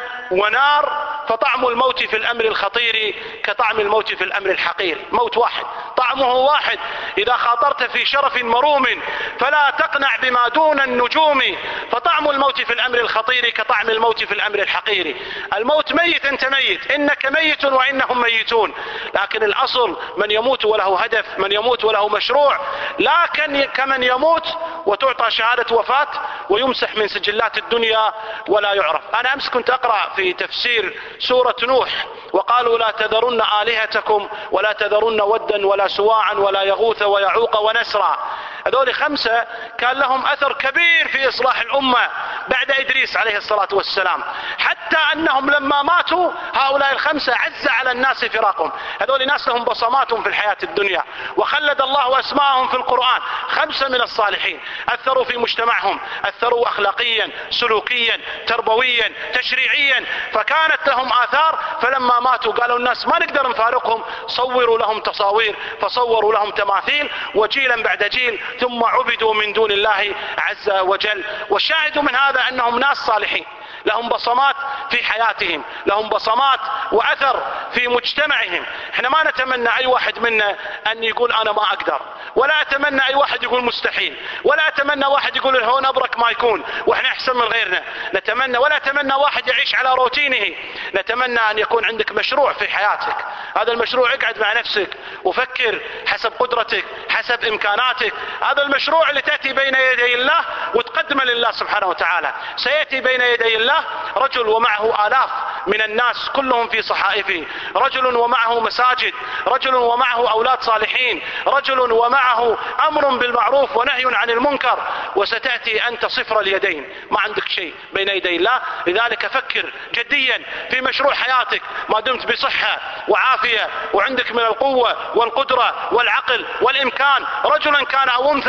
ونار. فطعم الموت في الأمر الخطير كطعم الموت في الأمر الحقير. موت واحد، طعمه واحد. إذا خاطرت في شرف مروم فلا تقنع بما دون النجوم، فطعم الموت في الأمر الخطير كطعم الموت في الأمر الحقير. الموت ميت، أنت ميت، إنك ميت وإنهم ميتون. لكن الأصل من يموت وله هدف، من يموت وله مشروع، لا كمن يموت وتعطى شهادة وفاة ويمسح من سجلات الدنيا ولا يعرف. أنا أمس كنت أقرأ في تفسير سورة نوح، وقالوا لا تذرن آلهتكم ولا تذرن ودا ولا سواعا ولا يغوث ويعوق ونسرا. هذول خمسة كان لهم أثر كبير في إصلاح الأمة بعد إدريس عليه الصلاة والسلام، حتى أنهم لما ماتوا هؤلاء الخمسة عز على الناس فراقهم. هذول ناس لهم بصماتهم في الحياة الدنيا، وخلد الله أسماءهم في القرآن. خمسة من الصالحين أثروا في مجتمعهم، أثروا أخلاقيا سلوكيا تربويا تشريعيا، فكانت لهم آثار. فلما ماتوا قالوا الناس ما نقدر نفارقهم، صوروا لهم تصاوير، فصوروا لهم تماثيل، وجيلا بعد جيل ثم عبدوا من دون الله عز وجل. والشاهد من هذا أنهم ناس صالحين، لهم بصمات في حياتهم، لهم بصمات وأثر في مجتمعهم. احنا ما نتمنى أي واحد منا أن يقول أنا ما أقدر، ولا أتمنى أي واحد يقول مستحيل، ولا أتمنى واحد يقول الهون أبرك ما يكون وإحنا أحسن من غيرنا. نتمنى ولا أتمنى واحد يعيش على روتينه. نتمنى أن يكون عندك مشروع في حياتك. هذا المشروع اقعد مع نفسك وفكر حسب قدرتك حسب إمكاناتك. هذا المشروع اللي تأتي بين يدي الله وتقدمه لله سبحانه وتعالى. سيأتي بين يدي الله رجل ومعه آلاف من الناس كلهم في صحائفه، رجل ومعه مساجد، رجل ومعه أولاد صالحين، رجل ومعه أمر بالمعروف ونهي عن المنكر، وستأتي أنت صفر اليدين، ما عندك شيء بين يدي الله. لذلك فكر جديا في مشروع حياتك ما دمت بصحة وعافية وعندك من القوة والقدرة والعقل والإمكان، رجلا كان أو أنثى.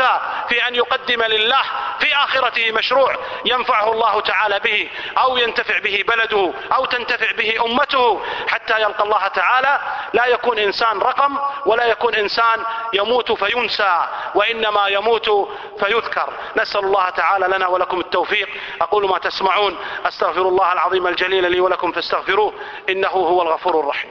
في أن يقدم لله في آخرته مشروع ينفعه الله تعالى به، أو ينتفع به بلده، أو تنتفع به أمته، حتى يلقى الله تعالى لا يكون إنسان رقم، ولا يكون إنسان يموت فينسى، وإنما يموت فيذكر. نسأل الله تعالى لنا ولكم التوفيق. أقول ما تسمعون، أستغفر الله العظيم الجليل لي ولكم فاستغفروه إنه هو الغفور الرحيم.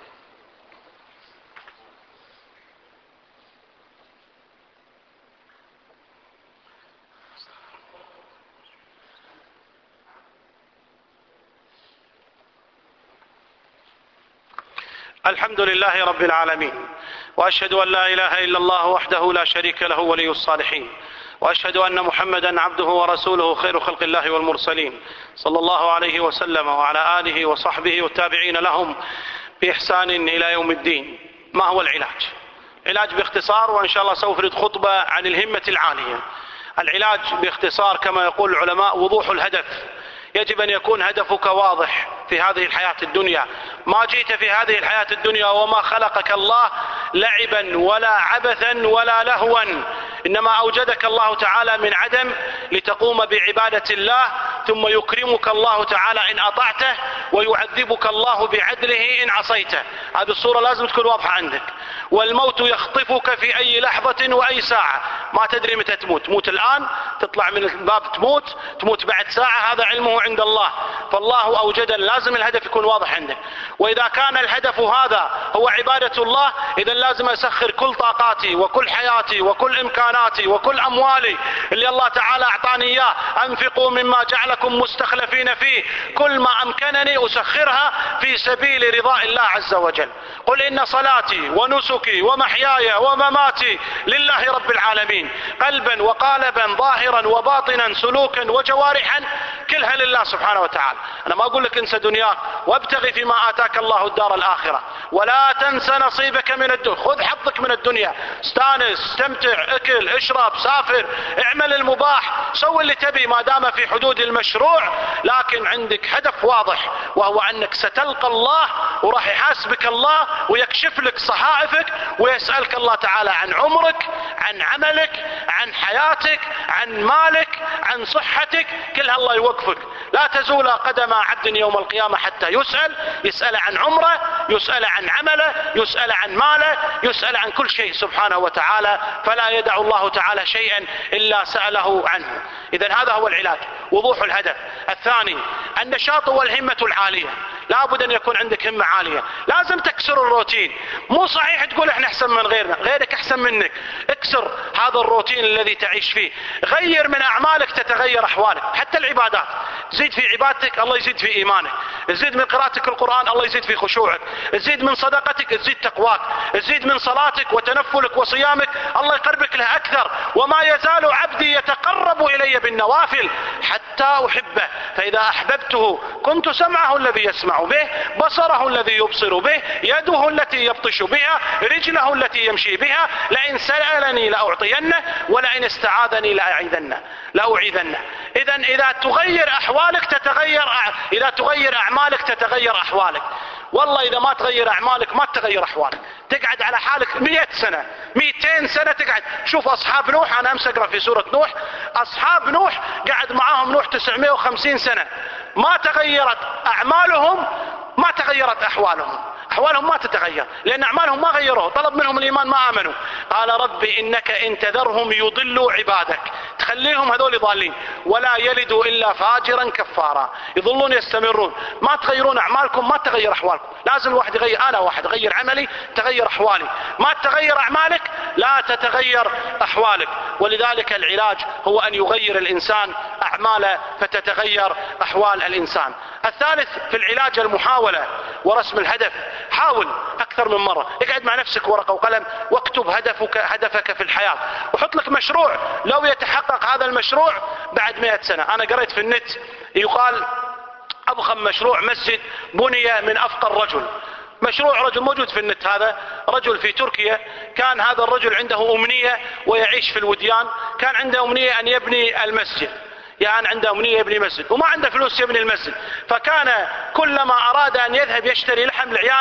الحمد لله رب العالمين، وأشهد أن لا إله إلا الله وحده لا شريك له ولي الصالحين، وأشهد أن محمدا عبده ورسوله خير خلق الله والمرسلين، صلى الله عليه وسلم وعلى آله وصحبه والتابعين لهم بإحسان إلى يوم الدين. ما هو العلاج؟ علاج باختصار، وإن شاء الله سوف نريد خطبة عن الهمة العالية. العلاج باختصار كما يقول العلماء وضوح الهدف. يجب أن يكون هدفك واضح في هذه الحياة الدنيا. ما جئت في هذه الحياة الدنيا وما خلقك الله لعبا ولا عبثا ولا لهوا، إنما أوجدك الله تعالى من عدم لتقوم بعبادة الله، ثم يكرمك الله تعالى إن أطعته، ويعذبك الله بعدله إن عصيته. هذه الصورة لازم تكون واضحة عندك. والموت يخطفك في أي لحظة وأي ساعة، ما تدري متى تموت. تموت الآن، تطلع من الباب تموت، تموت بعد ساعة، هذا علمه عند الله. فالله أوجد، لازم الهدف يكون واضح عندك. وإذا كان الهدف هذا هو عبادة الله، إذا لازم أسخر كل طاقاتي وكل حياتي وكل إمكاناتي وكل أموالي اللي الله تعالى أعطاني إياه. أنفقوا مما جعلكم مستخلفين فيه، كل ما أمكنني أسخرها في سبيل رضاء الله عز وجل. قل إن صلاتي ونسكي ومحياي ومماتي لله رب العالمين، قلبا وقالبا ظاهرا وباطنا سلوكا وجوارحا كلها لله سبحانه وتعالى. أنا ما أقول لك انسى دنياك وابتغي فيما آتاك الله الدار الآخرة، ولا تنسى نصيبك من الدنيا. خذ حظك من الدنيا، استانس، استمتع، اكل، اشرب، سافر، اعمل المباح، سوي اللي تبي ما دام في حدود المشروع، لكن عندك هدف واضح، وهو أنك ستلقى الله وراح يحاسبك الله ويكشف لك صحائفك، ويسألك الله تعالى عن عمرك، عن عملك، عن حياتك، عن مالك، عن صحتك، كلها الله يوقفك. لا تزول قدم عبد يوم القيامة حتى يسأل، يسأل عن عمره، يسأل عن عمله، يسأل عن ماله، يسأل عن كل شيء سبحانه وتعالى، فلا يدع الله تعالى شيئا إلا سأله عنه. إذن هذا هو العلاج، وضوح الهدف. الثاني النشاط والهمة العالية. لا بد أن يكون عندك همة عالية، لازم تكسر الروتين. مو صحيح تقول احنا أحسن من غيرنا، غيرك أحسن منك. اكسر هذا الروتين الذي تعيش فيه، غير من أعمالك تتغير أحوالك. حتى العبادات، زيد في عبادتك الله يزيد في إيمانك، زيد من قراءتك القرآن الله يزيد في خشوعك، زيد من صدقتك تزيد تقواك، زيد من صلاتك وتنفلك وصيامك الله يقربك له أكثر. وما يزال عبدي يتقرب إلي بالنوافل حتى أحبه، فإذا أحببته كنت سمعه الذي يسمع به، بصره الذي يبصر به، يده التي يبطش بها، رجله التي يمشي بها. لئن سألني لأعطينه، ولئن استعاذني لأعيذنه لأعيذنه. إذا إذا تغير أحوالك تتغير، إذا تغير أعمالك تتغير أحوالك. والله إذا ما تغير أعمالك ما تغير أحوالك، تقعد على حالك مئة سنة مئتين سنة تقعد. شوف أصحاب نوح، أنا أمس أقرأ في سورة نوح، أصحاب نوح قعد معاهم نوح تسعمائة وخمسين سنة، ما تغيرت أعمالهم، ما تغيرت أحوالهم. أحوالهم ما تتغير لأن أعمالهم ما غيروه. طلب منهم الإيمان ما آمنوا. قال ربي إنك إن تذرهم يضلوا عبادك، تخليهم هذول ضالين، ولا يلدوا إلا فاجرا كفارا. يظلون يستمرون، ما تغيرون أعمالكم ما تغير أحوالكم. لازم الواحد يغير. أنا واحد أغير عملي تغير أحوالي، ما تغير أعمالك لا تتغير أحوالك. ولذلك العلاج هو أن يغير الإنسان أعماله فتتغير أحوال الإنسان. الثالث في العلاج المحاولة ورسم الهدف. حاول أكثر من مرة، اقعد مع نفسك ورقة وقلم واكتب هدفك هدفك في الحياة، وحط لك مشروع لو يتحقق هذا المشروع بعد مئة سنة. أنا قريت في النت يقال أضخم مشروع مسجد بني من أفقر رجل. مشروع رجل موجود في النت، هذا رجل في تركيا، كان هذا الرجل عنده أمنية ويعيش في الوديان، كان عنده أمنية أن يبني المسجد، يعني عنده أمنية يبني مسجد وما عنده فلوس يبني المسجد. فكان كلما أراد أن يذهب يشتري لحم لعياله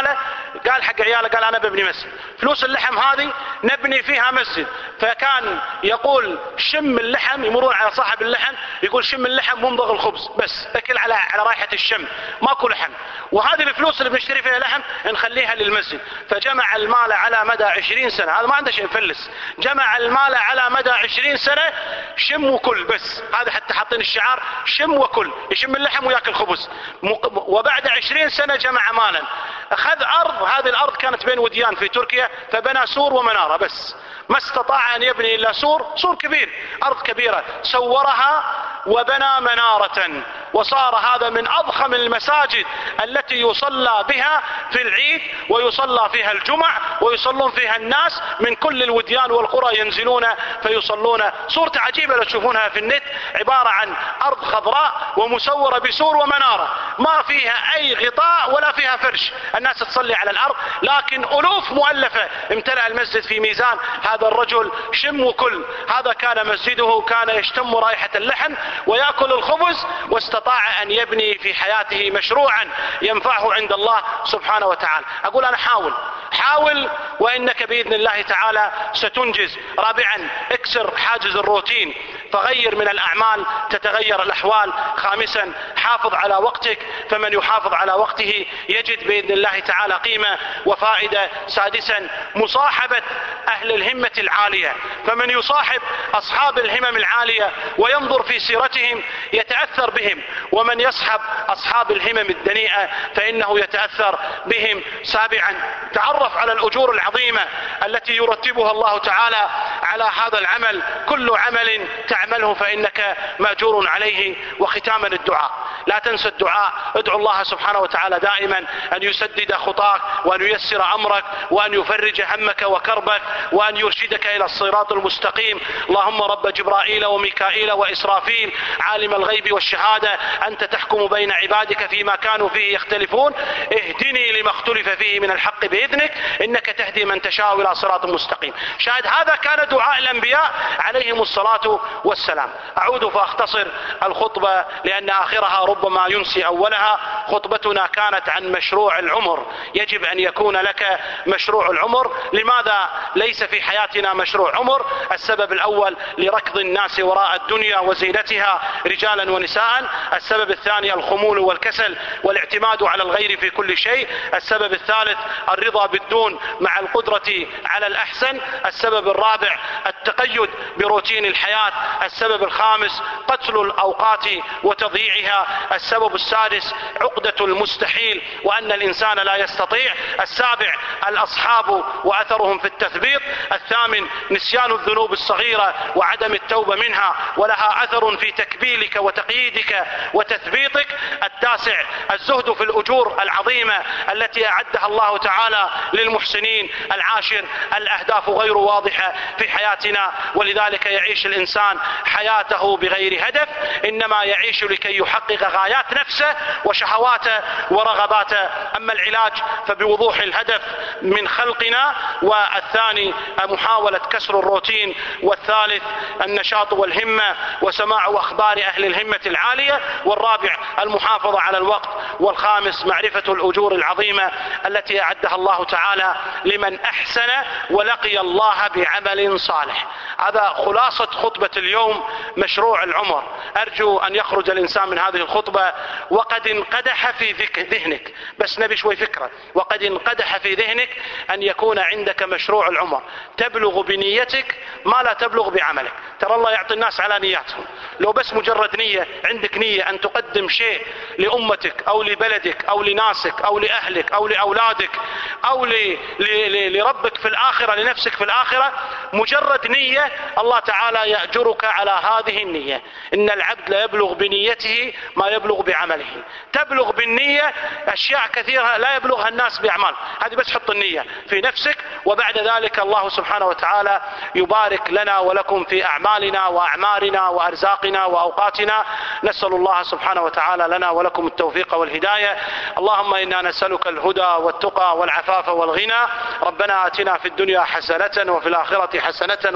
قال حق عياله، قال أنا ببني مسجد، فلوس اللحم هذه نبني فيها مسجد. فكان يقول شم اللحم، يمرون على صاحب اللحم يقول شم اللحم ممضغ الخبز، بس اكل على على رائحة الشم، ماكو لحم، وهذه الفلوس اللي بنشتري فيها لحم نخليها للمسجد. فجمع المال على مدى عشرين سنة، هذا ما عنده شيء يفلس، جمع المال على مدى عشرين سنة، شم وكل، بس هذا حتى حاطين الشعار شم وكل، يشم اللحم وياكل خبز. وبعد عشرين سنة جمع مالا، أخذ أرض، هذه الأرض كانت بين وديان في تركيا، فبنى سور ومنارة، بس ما استطاع أن يبني إلا سور، سور كبير، أرض كبيرة، سورها وبنى منارة، وصار هذا من أضخم المساجد التي يصلى بها في العيد، ويصلى فيها الجمع، ويصلون فيها الناس من كل الوديان والقرى ينزلون فيصلون. صورة عجيبة لو تشوفونها في النت، عبارة عن أرض خضراء ومسورة بسور ومنارة، ما فيها أي غطاء ولا فيها فرش، الناس تصلي على الأرض، لكن ألوف مؤلفة امتلأ المسجد في ميزان هذا الرجل شم وكل. هذا كان مسجده، كان يشتم رائحة اللحم ويأكل الخبز، واستطاع أن يبني في حياته مشروعا ينفعه عند الله سبحانه وتعالى. أقول أنا حاول حاول وإنك بإذن الله تعالى ستنجز. رابعا، اكسر حاجز الروتين، فغير من الأعمال تتغير الأحوال. خامسا، حافظ على وقتك، فمن يحافظ على وقته يجد بإذن الله تعالى قيمة وفائدة. سادسا، مصاحبة أهل الهمة العالية، فمن يصاحب أصحاب الهمم العالية وينظر في سيرتهم يتأثر بهم، ومن يصحب أصحاب الهمم الدنيئة فإنه يتأثر بهم. سابعا، تعرف على الأجور العظيمة التي يرتبها الله تعالى على هذا العمل، كل عمل تعمله فإنك مأجور عليه. وختاما، الدعاء، لا تنسى الدعاء، ادعو الله سبحانه وتعالى دائما أن يسدد خطاك، وأن ييسر أمرك، وأن يفرج همك وكربك، وأن يرشدك إلى الصراط المستقيم. اللهم رب جبرائيل وميكائيل وإسرافيل، عالم الغيب والشهادة، أنت تحكم بين عبادك فيما كانوا فيه يختلفون، اهدني لما اختلف فيه من الحق بإذنك، إنك تهدي من تشاء إلى صراط مستقيم. شاهد هذا كان دعاء الأنبياء عليهم الصلاة والسلام. أعود فأختصر الخطبة لأن آخرها ربما ينسي أولها. خطبتنا كانت عن مشروع العمر، يجب أن يكون لك مشروع العمر. لماذا ليس في حياتنا مشروع عمر؟ السبب الأول لركض الناس وراء الدنيا وزينتها رجالا ونساء. السبب الثاني الخمول والكسل والاعتماد على الغير في كل شيء. السبب الثالث الرضا بالدون مع القدرة على الأحسن. السبب الرابع التقيد بروتين الحياة. السبب الخامس قتل الأوقات وتضييعها. السبب السادس عقدة المستحيل وأن الإنسان لا يستطيع. السابع الأصحاب وأثرهم في التثبيط. الثامن نسيان الذنوب الصغيرة وعدم التوبة منها ولها أثر في تكبيلك وتقييدك وتثبيطك. التاسع الزهد في الأجور العظيمة التي أعدها الله تعالى للمحسنين. العاشر الأهداف غير واضحة في حياتنا، ولذلك يعيش الإنسان حياته بغير هدف، إنما يعيش لكي يحقق غايات نفسه وشهواته ورغباته. أما العلاج فبوضوح الهدف من خلقنا، والثاني محاولة كسر الروتين، والثالث النشاط والهمة وسماع أخبار أهل الهمة العالية، والرابع المحافظة على الوقت، والخامس معرفة الأجور العظيمة التي أعدها الله تعالى لمن أحسن ولقي الله بعمل صالح. هذا خلاصة خطبة اليوم، مشروع العمر. أرجو أن يخرج الإنسان من هذه الخطبة وقد انقدح في ذهنك، بس نبي شوي فكرة، وقد انقدح في ذهنك أن يكون عندك مشروع العمر تبلغ بنيتك ما لا تبلغ بعملك. ترى الله يعطي الناس على نياتهم، لو بس مجرد نية، عندك نية أن تقدم شيء لأمتك أو لبلدك أو لناسك أو لأهلك أو لأولادك أو ل... ل... لربك في الآخرة، لنفسك في الآخرة، مجرد نية الله تعالى يأجرك على هذه النية. إن العبد لا يبلغ بنيته ما يبلغ بعمله. تبلغ بالنية أشياء كثيرة لا يبلغها الناس بأعمال، هذه بس حط النية في نفسك، وبعد ذلك الله سبحانه وتعالى يبارك لنا ولكم في أعمالنا وأعمارنا وأرزاقنا وأوقاتنا. نسأل الله سبحانه وتعالى لنا ولكم التوفيق والهداية. اللهم إنا نسألك الهدى والتقى والعفاف والغنى. ربنا آتنا في الدنيا حسنة وفي الآخرة حسنة وقنا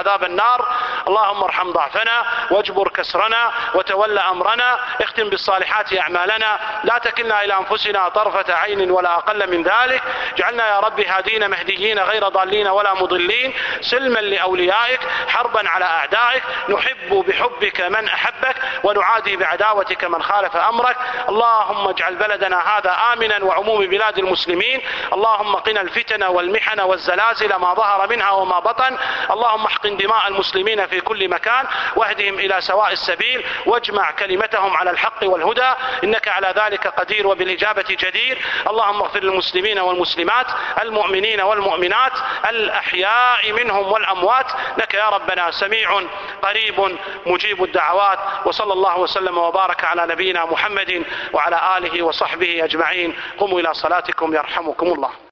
عذاب النار. اللهم ارحم ضعفنا واجبر كسرنا وتول أمرنا، اختم بالصالحات أعمالنا، لا تكلنا إلى أنفسنا طرفة عين ولا أقل من ذلك. اجعلنا يا رب هادين مهديين غير ضالين ولا مضلين، سلما لأوليائك، حربا على أعدائك، نحب بحبك من أحبك ونعادي بعداوتك من خالف أمرك. اللهم اجعل بلدنا هذا آمنا وعموم بلاد المسلمين. اللهم قنا الفتن والمحن والزلازل ما ظهر منها وما بطن. اللهم احقن دماء المسلمين في كل مكان واهدهم إلى سواء السبيل واجمع كلمتهم على الحق والهدى، إنك على ذلك قدير وبالإجابة جدير. اللهم اغفر للمسلمين والمسلمات، المؤمنين والمؤمنات، الأحياء منهم والأموات، لك يا ربنا سميع قريب مجيب الدعوات. وصلى الله وسلم وبارك على نبينا محمد وعلى آله وصحبه أجمعين. قوموا إلى صلاتكم يرحمكم الله.